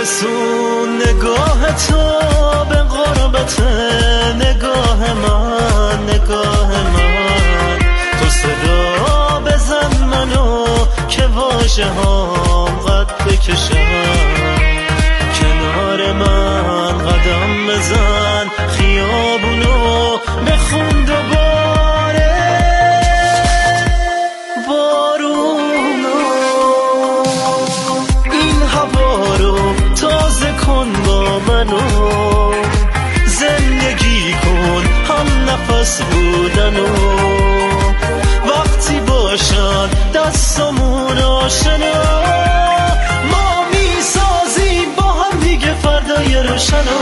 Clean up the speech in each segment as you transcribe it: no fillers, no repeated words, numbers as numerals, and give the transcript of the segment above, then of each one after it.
برسون نگاه تو به قربت نگاه من تو صدا بزن منو که واژه هام قد بکشم کنار من قدم بزن خیابونو بخون دوباره بارونو این هوا رو تازه کن با منو زندگی کن هم نفس بودنو وقتی باشن دستمون آشنا ما میسازیم با هم دیگه فردای روشنو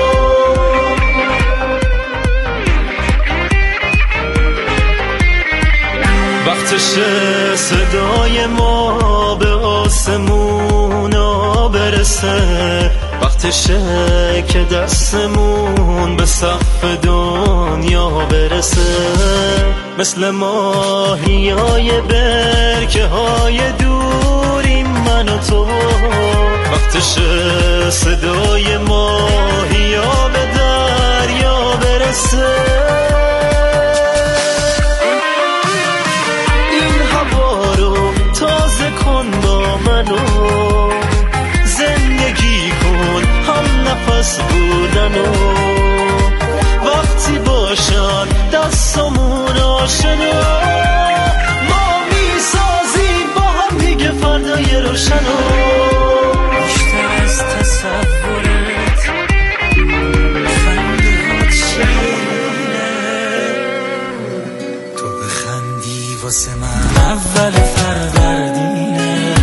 وقتشه صدای ما به آسمونا برسه وقتشه که دستمون به سقف دنیا برسه مثل ماهیای برکه های دوریم من و تو وقتشه صدای ماهیا به دریا برسه این هوا رو تازه کن با منو زندگی کن هم نفس بودنو وقتی باشن دستمون آشنا ما میسازیم با هم دیگه فردای روشنو بیشتر از تصورت خندهات شیرینه تو بخندی واسه من اول فروردینه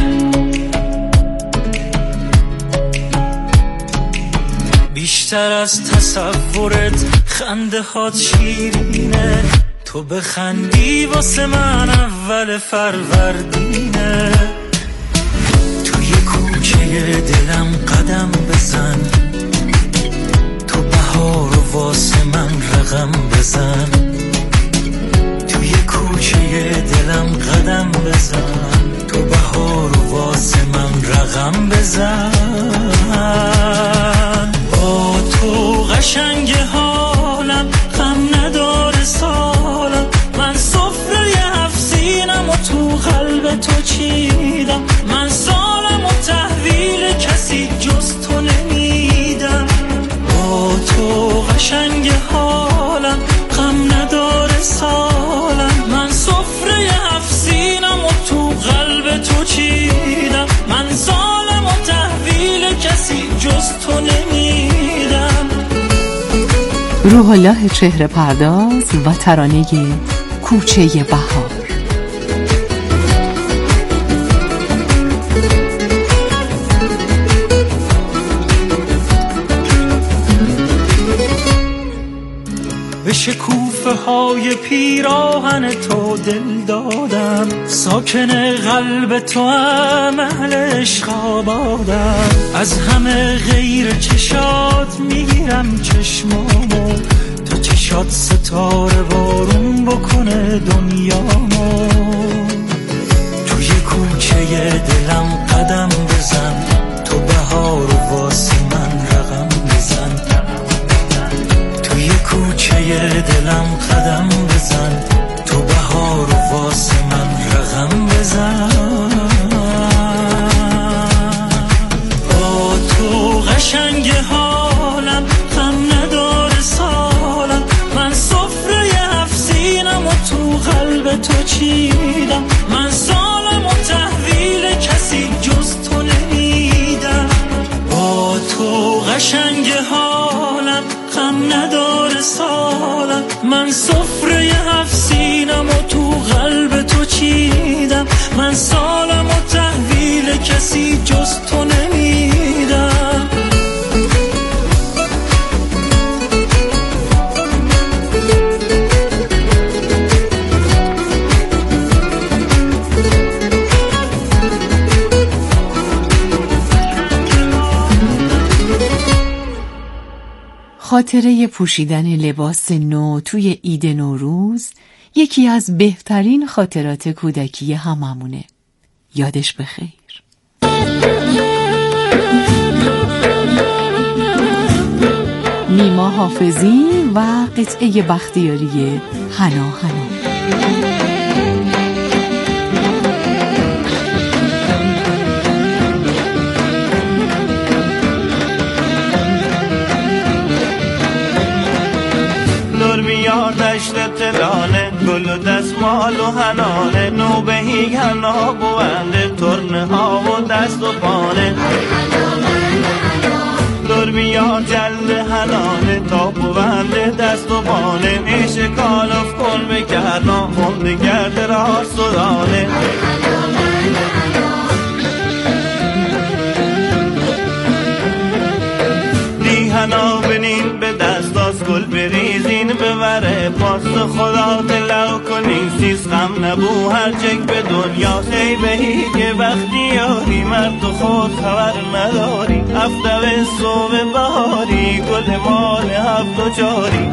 بیشتر از تصورت خنده هات شیرینه تو بخندی واسه من اول فروردینه توی کوچه دلم قدم بزن تو بهار و واسه من رقم بزن توی کوچه دلم قدم بزن تو بهار و واسه من رقم بزن با تو قشنگ حالم غم نداره سالم من سفره هفسینم و تو قلب تو چیدم من سالم و تحویل کسی جز تو نمیدم با تو قشنگ حالم غم نداره سالم من سفره هفسینم و تو قلب تو چیدم من سالم و تحویل کسی جز تو نمیدم. روح الله چهره پرداز و ترانه کوچه بهار. به شکوفه های پیراهن تو دل دادم ساکن قلب تو هم اهل عشق آبادم از همه غیر چشات میگیرم چشمامو تا چشات ستاره بارون بکنه دنیامو توی کوچه دلم قدم بزن تو بهار و واسه من رقم بزن توی کوچه دلم قدم بزن تو بهار و واسه من رقم بزن با تو قشنگ حالم غم نداره سالم من سفره هفسینم و تو قلب تو چیدم من سالم و تحویل کسی جز تو نمیدم با تو قشنگ حالم غم نداره سالم من سفره هفسینم و تو قلب تو چیدم من سالم و تحویل کسی جز تو نمیدم. خاطره پوشیدن لباس نو توی عید نوروز یکی از بهترین خاطرات کودکی هممونه. یادش بخیر. نیما حافظی و قطعه بختیاری حنا حنا. دور بیار دشت تلانه، گل و دستمال و حنانه، نوبهی حنا بونده، ترنه ها و دست و پانه. دور بیار جلد حنانه، تا بونده دست و پانه، ایش کالف کن بکرنا، خونده گرد را سدانه. حنا بنین به دستاز، گل بریزین ببره پاس، خدا دلو کنین سیز غم نبو هر جک به دنیا. ای بهی که بختیاری، مرد خود خبر نداری، هفته صبح بهاری، گل مال هفت و جاری.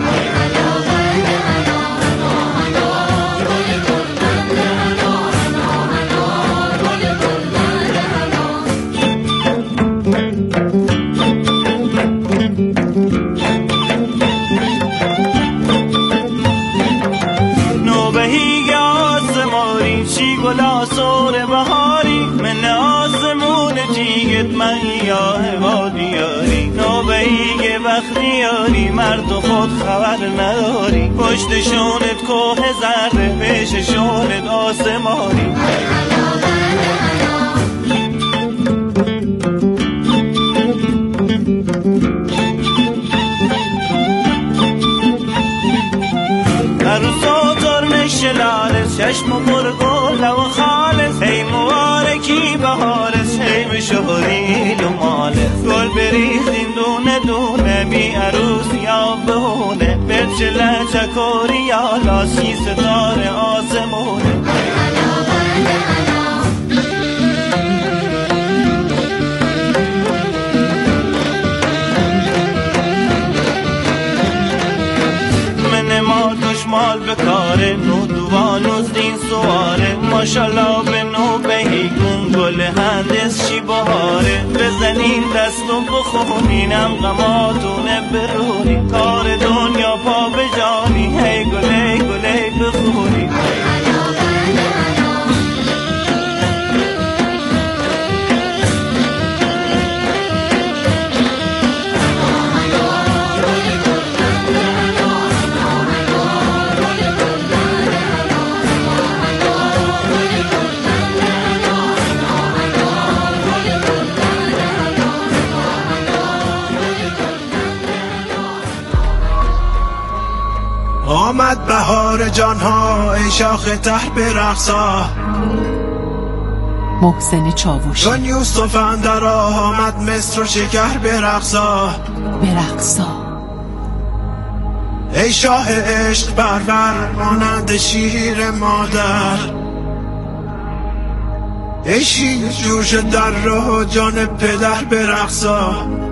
گلا سور بهاری، من آسمون جیگت من یا هوا دیاری. نوبهی بختیاری، مرد خود خبر نداری، پشت شونت کوه ذره، پیش شونت آسمانی. عروسا ترم شلالس، چشم و گل و خالص، ای مبارکی بهارس، ای مشهوریل و مالس. گل بریختین دونه دونه، بی عروس یا بهونه، برچه لچکوری یا لاسی ستاره آسمونه. مال بکاره، نو دوانوز دین سواره، ماشالله به نو بهیگون، گل هندس چی بهاره. بزنین دستو بخونینم غماتونه برونی، کار دنیا پا به جانی، هی گله گله بخونی. آمد بهار جانها، ای شاخ تر برقصا. محسن چاوشی. چون یوسف اندر آمد مصر و شکر برقصا. ای شاه عشق پرور، مانند شیر مادر، ای شیر جوش در راه جان پدر برقصا.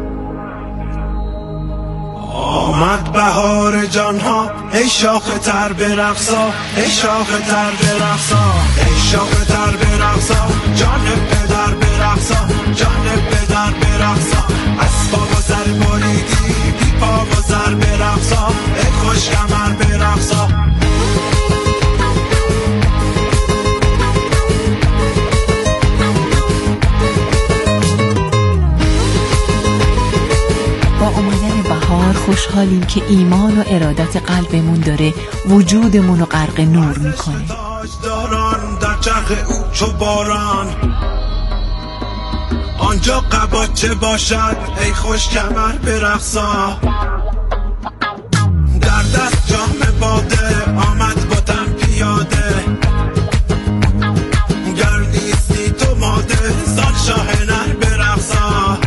آمد بهار جانها، ای شاخ تر برقصا، ای شاخ تر برقصا، ای شاخ تر برقصا، جان پدر برقصا، جان پدر برقصا. از پا و سر بریدی، بی پا و سر برقصا، ای خوش کمر برقصا. خوشحالیم که ایمان و ارادت قلبمون داره وجودمون رو غرق نور میکنه. تاجداران در چرخ او چو باران، آنجا قباچه باشد ای خوش کمر برقصا. در دست جام باده آمد با تن پیاده، گر نیستی تو ماده زان شاه نر برقصا.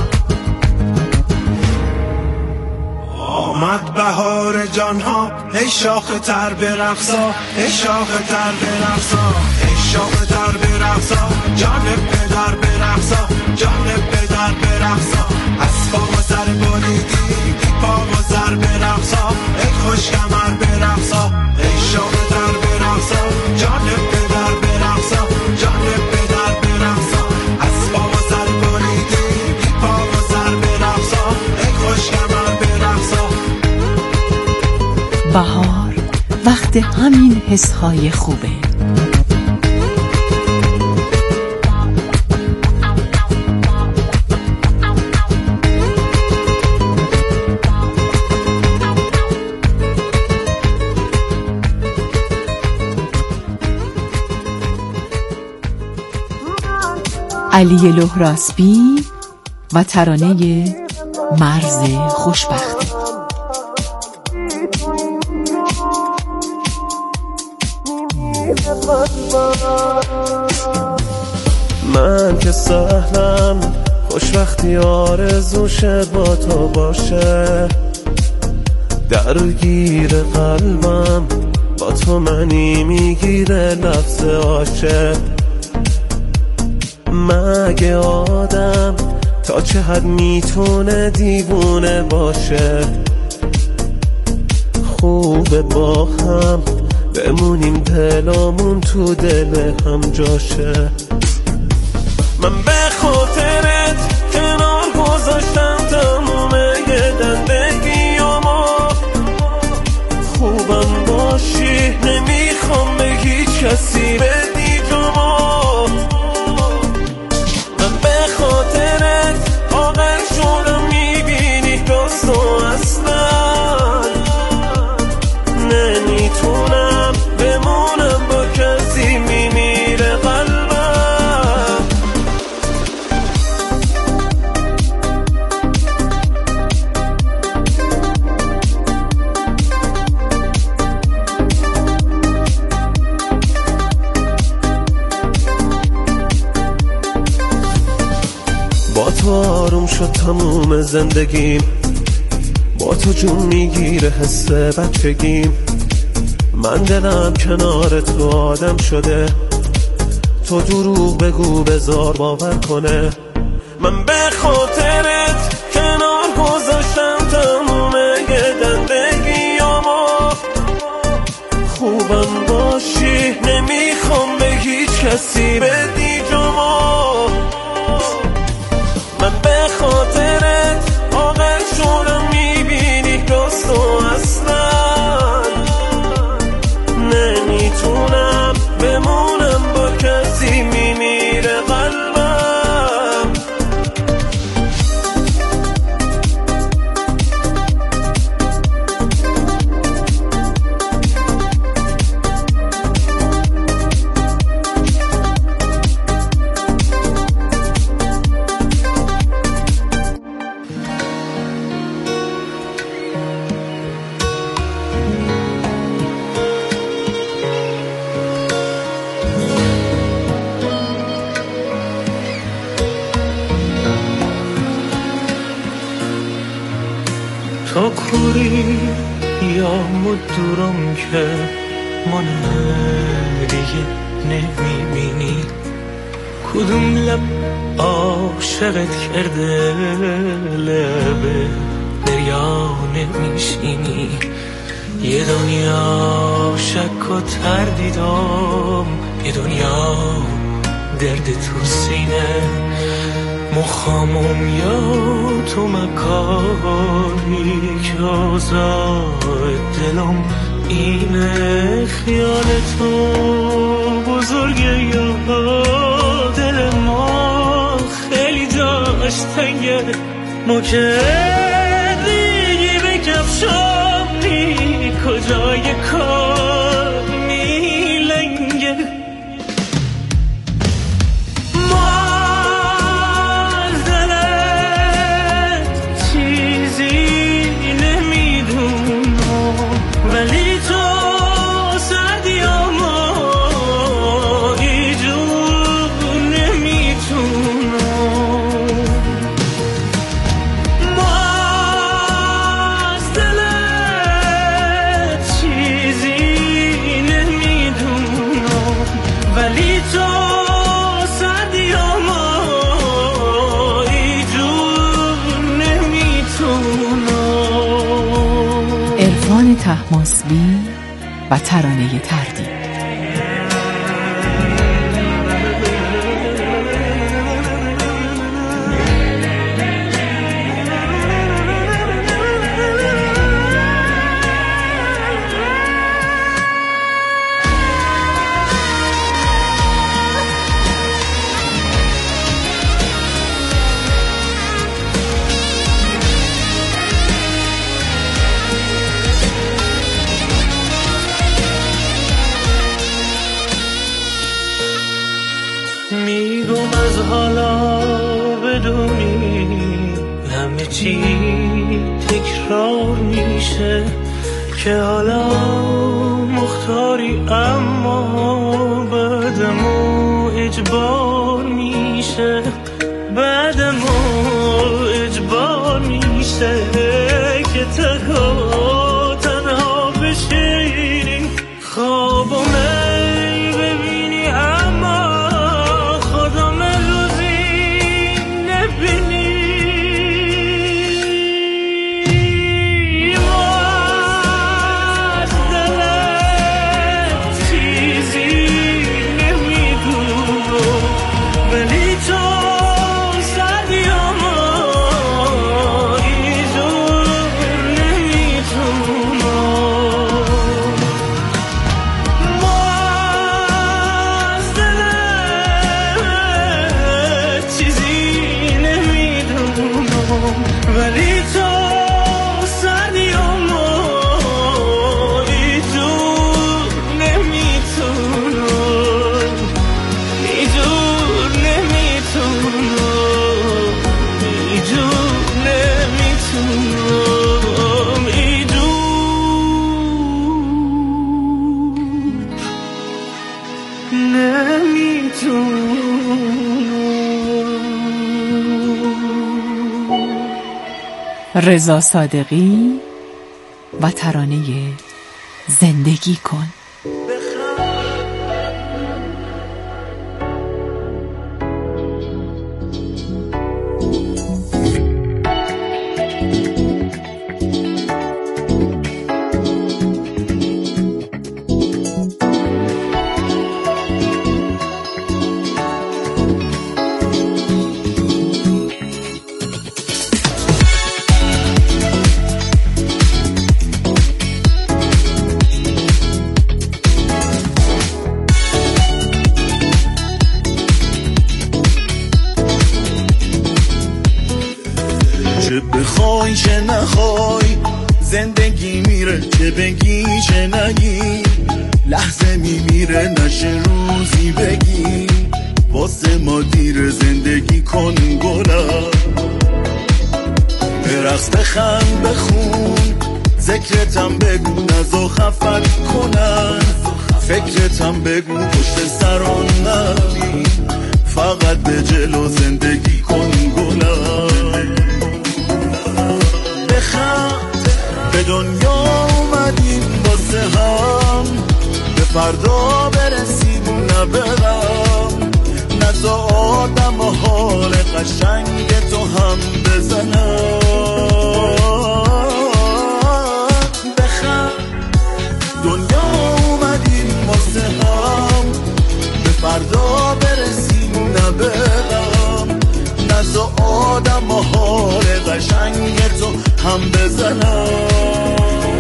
آمد بهار جانها، ای شاخ تر برقصا، ای شاخ تر برقصا، ای شاخ تر برقصا، جان پدر برقصا، جان پدر برقصا. از پا و سر بریدی، بی پا و سر برقصا، ای خوش کمر برقصا. ای شاخ تر برقصا، جان پدر برقصا، جان پدر برقصا. از پا و سر بریدی، بی پا و سر برقصا، ای خوش کمر برقصا. بهار وقت همین حسهای خوبه. علی لهراسبی و ترانه مرز خوشبختی. من که سهلم خوشبختی آرزوشه با تو باشه، درگیر قلبم با تو منی میگیره لفظ عاشق. مگه آدم تا چه حد میتونه دیوونه باشه؟ خوبه با هم بمونیم دلامون تو دل هم جاشه. من به خاطرت کنار گذاشتم تموم زندگیامو، خوبم باشی نمیخوام به هیچ کسی بدی جامو. من به خاطرت آقل شدم میبینی دوست و اصلا نمیتونم بمونم با کسی میمیره قلبم. با تو آروم شد تموم زندگیم، با تو جون میگیره حس بچگیم. من دلم کنار تو آدم شده، تو دروغ بگو بذار باور کنه. من به خاطرت کنار گذاشتم تموم زندگیامو، خوبم باشی نمیخوام به هیچ کسی بدی جامو. من به خاطرت آقل شدم میبینی دوست و اصلا نمیتونم بمونم با کسی میمیره قلبم. تا کوری یا مدورم که من دیگه نمیبینی، کدوم لب عاشقت کرده لب دریا نمیشینی. یه دنیا شک و تردیدم، یه دنیا درد تو سینه. مخامم یا تو مکانی که آزاد دلم اینه. خیال تو بزرگه یا دل ما خیلی جاش تنگه. ما که دیگه بکفشم نی کجای کار میلنگه. ولی تو سردیامو ایجور نمیتونم. ما از دلت چیزی نمیدونم، ولی تو سردیامو ایجور نمیتونم. عرفان طهماسبی و ترانه تردید. حالا بدونی همه چی تکرار میشه که حالا مختاری اما بعد ما اجبار میشه بعد ما اجبار میشه که تنها بشینی خوابو ببینی اما خودم روزی نبینی از دلت چیزی نمیدونم ولی تو ولی تو سردی اما ایجور نمیتونم ایجور نمیتونم ایجور نمیتونم ایجور نمیتونم. رضا صادقی و ترانه زندگی کن. چه بخوای چه نخوای زندگی میره، چه بگی چه نگی لحظه میمیره، نشه روزی بگی واسه ما دیر. زندگی کن گلم، برقص بخند بخون، ذکرتم بگو نزا خفت کنن، فکرتم بگو پشت سران نبی، فقط به جلو زندگی کن گلم. بخند به دنیا اومدیم واسه هم، به فردا برسیم نه به غم، نزا آدم و حال قشنگ تو هم بزنم. بخند دنیا اومدیم واسه هم، به فردا برسیم نه به غم، نزا آدم و حال قشنگ تو هم بزنم.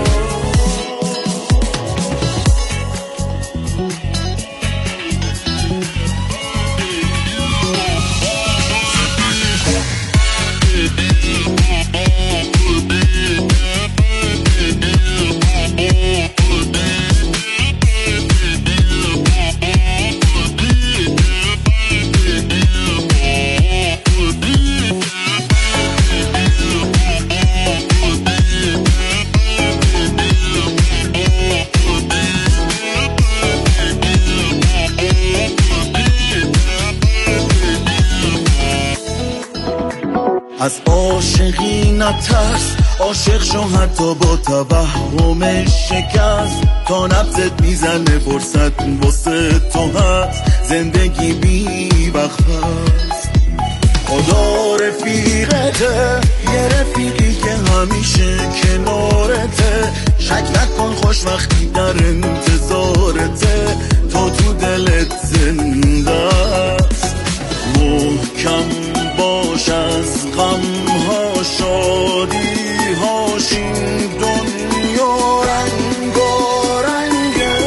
از عاشقی نترس، عاشق شو حتی با توهم شکست، تا نبضت میزنه فرصت واسه تو هست، زندگی بی وقت هست. خدا رفیقته، یه رفیقی که همیشه کنارته، شک نکن خوش وقتی در انتظارته، تو تو دلت زنده است. محکم باش از غمها شادی هاش، این دنیا رنگارنگه.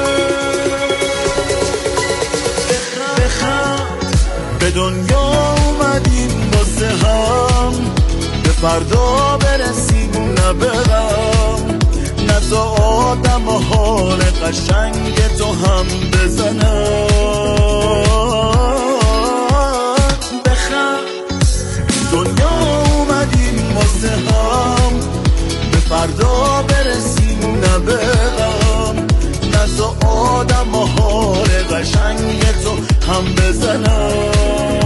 بخند به دنیا اومدیم واسه هم، به فردا برسیم نه به غم، نزا آدم و حال قشنگ تو هم بزنم. هم بزنم.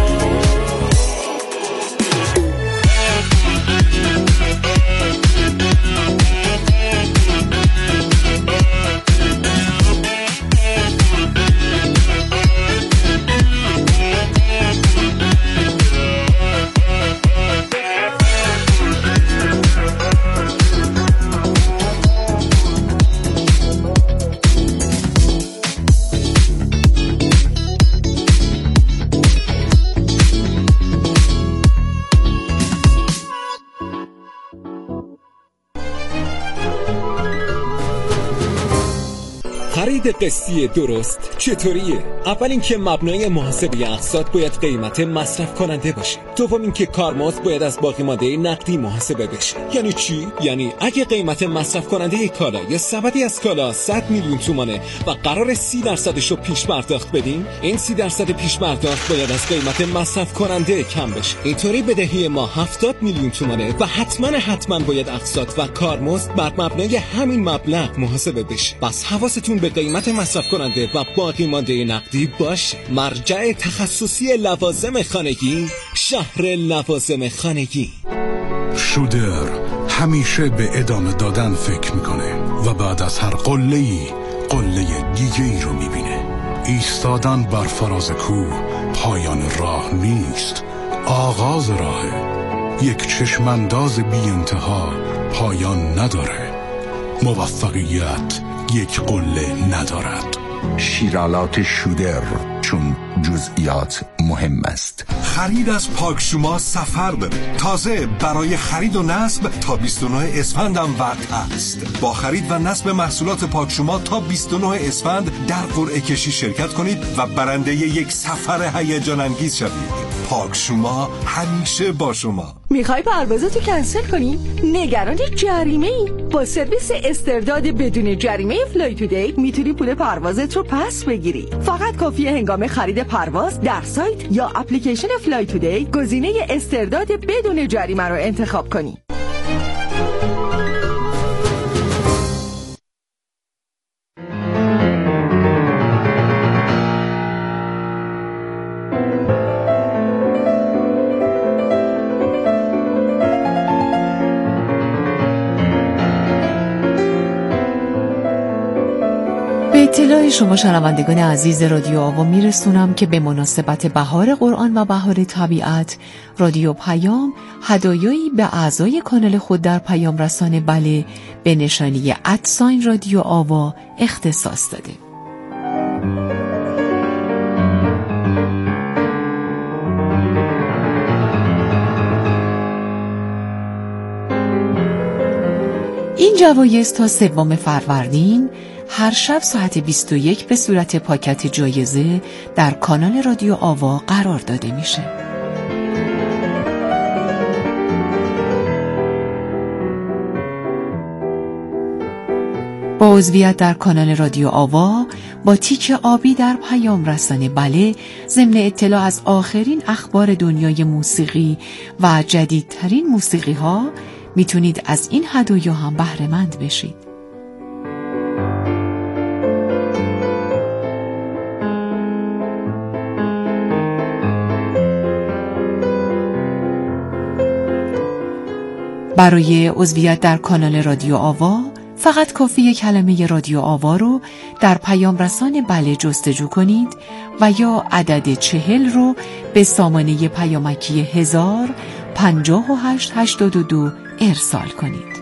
خرید قسطی درست چطوریه؟ اول اینکه مبنای محاسبه اقساط باید قیمت مصرف کننده باشه. دوم اینکه کارمزد باید از باقی مانده نقدی محاسبه بشه. یعنی چی؟ یعنی اگه قیمت مصرف کننده کالا یا سبدی از کالا 100 میلیون تومانه و قرار 30% رو پیش پرداخت بدیم، این 30% پیش پرداخت باید از قیمت مصرف کننده کم بشه. اینطوری بدهی ما 70 میلیون تومانه و حتما باید اقساط و کارمزد بر مبنای همین مبلغ محاسبه بشه. بس حواستون به قیمت مصرف کننده و باقی مانده نقدی باشه. مرجع تخصصی لوازم خانگی، شهر لوازم خانگی. شودر همیشه به ادامه دادن فکر میکنه و بعد از هر قله‌ای قله دیگه‌ای رو میبینه. ایستادن بر فراز کوه پایان راه نیست، آغاز راهه. یک چشمانداز بی انتها پایان نداره. موفقیت یک قله ندارد. شیرالات شودر، چون جزئیات مهم است. خرید از پاکشوما سفر داره. تازه برای خرید و نصب تا 29 اسفند هم وقت هست. با خرید و نصب محصولات پاکشوما تا 29 اسفند در قرعه کشی شرکت کنید و برنده یک سفر هیجان انگیز شوید. پاکشوما همیشه با شما. میخوای پروازتو کنسل کنی؟ نگران جریمه ای؟ با سرویس استرداد بدون جریمه فلای تودی میتونی پول پروازت رو پس بگیری. فقط کافیه هنگام خرید پرواز در سایت یا اپلیکیشن فلای تودی گزینه استرداد بدون جریمه رو انتخاب کنی. اطلاع شما شنوندگان عزیز رادیو آوا میرسونم که به مناسبت بهار قرآن و بهار طبیعت رادیو پیام هدایایی به اعضای کانال خود در پیام رسان بله به نشانی @ رادیو آوا اختصاص داده. این جوایز تا 3 فروردین هر شب ساعت 21 به صورت پاکت جایزه در کانال رادیو آوا قرار داده میشه. با عضویت در کانال رادیو آوا با تیک آبی در پیام رسان بله ضمن اطلاع از آخرین اخبار دنیای موسیقی و جدیدترین موسیقی ها میتونید از این هدایا هم بهره مند بشید. برای عضویت در کانال رادیو آوا فقط کافیه کلمه رادیو آوا رو در پیام رسان بله جستجو کنید و یا عدد 40 رو به سامانه پیامکی 10005882 ارسال کنید.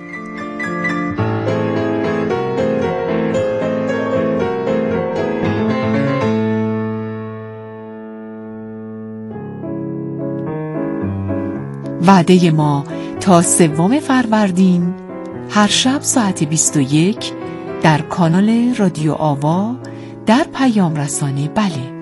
وعده ما تا 3 فروردین هر شب ساعت 21 در کانال رادیو آوا در پیام رسان بله.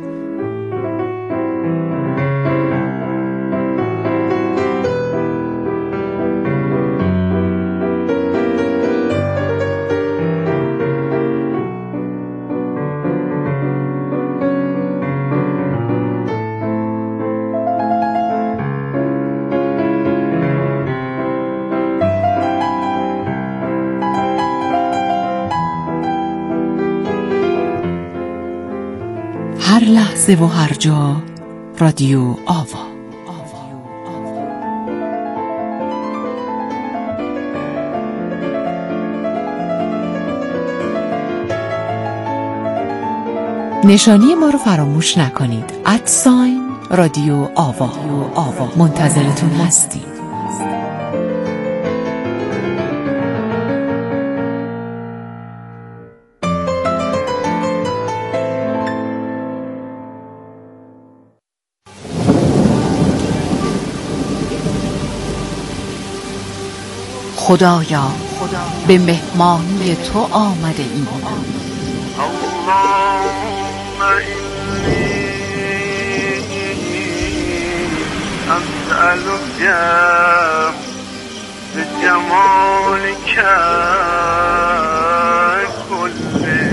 هر لحظه و هر جا رادیو آوا. نشانی ما رو فراموش نکنید. @رادیو آوا. منتظرتون هستیم. خدایا به مهمانی تو آمده ایم. أسألك بجمالك كله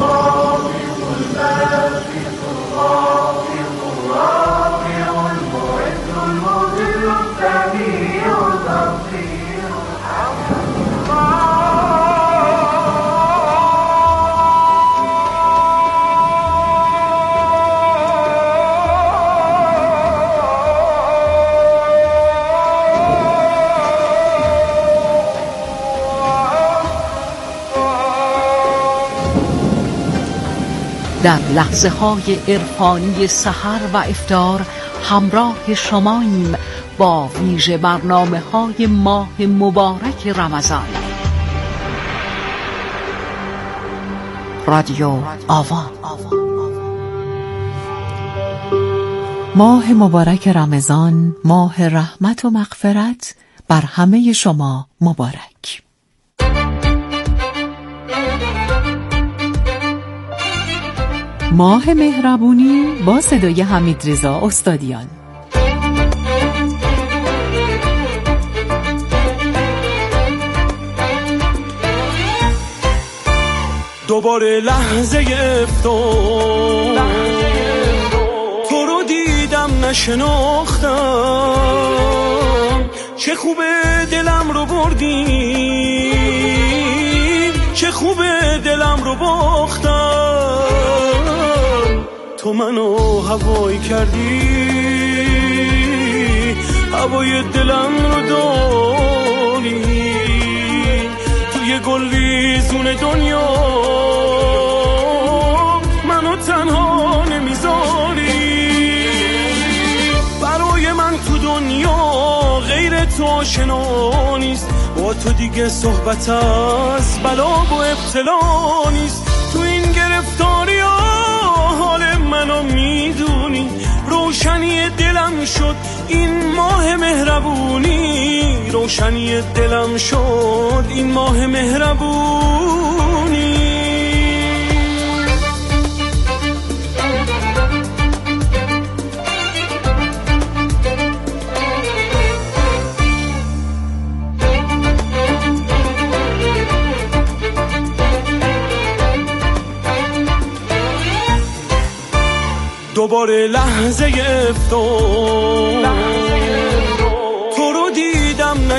در لحظه های عرفانی سحر و افطار همراه شماییم با ویژه برنامه های ماه مبارک رمضان. رادیو آوا. ماه مبارک رمضان، ماه رحمت و مغفرت بر همه شما مبارک. ماه مهربونی با صدای حمیدرضا استادیان. دوباره لحظه افطار تو رو دیدم نشناختم، چه خوبه دلم رو بردی، چه خوبه دلم رو باختم. تو منو هوایی کردی، هوای دلم رو داری، توی گلریزون دنیا منو تنها نمیذاری. برای من تو دنیا غیر تو آشنا نیست، با تو دیگه صحبت از بلا و ابتلا نیست. تو این گرفتاری حال منو میدونی، روشنی دلم شد این ماه مهربونی، روشنی دلم شد این ماه مهربونی. دوباره لحظه افطار تو رو دیدم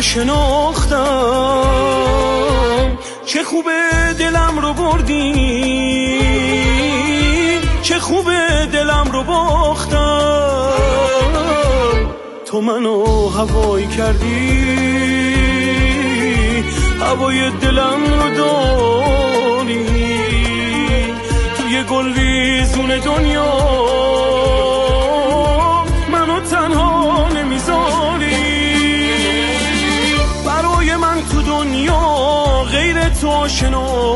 نشناختم، چه خوبه دلم رو بردی، چه خوبه دلم رو باختم. تو منو هوایی کردی، هوای دلم رو داری، توی گلریزون دنیا منو تنها نمیذاری. برای من تو دنیا غیر تو آشنا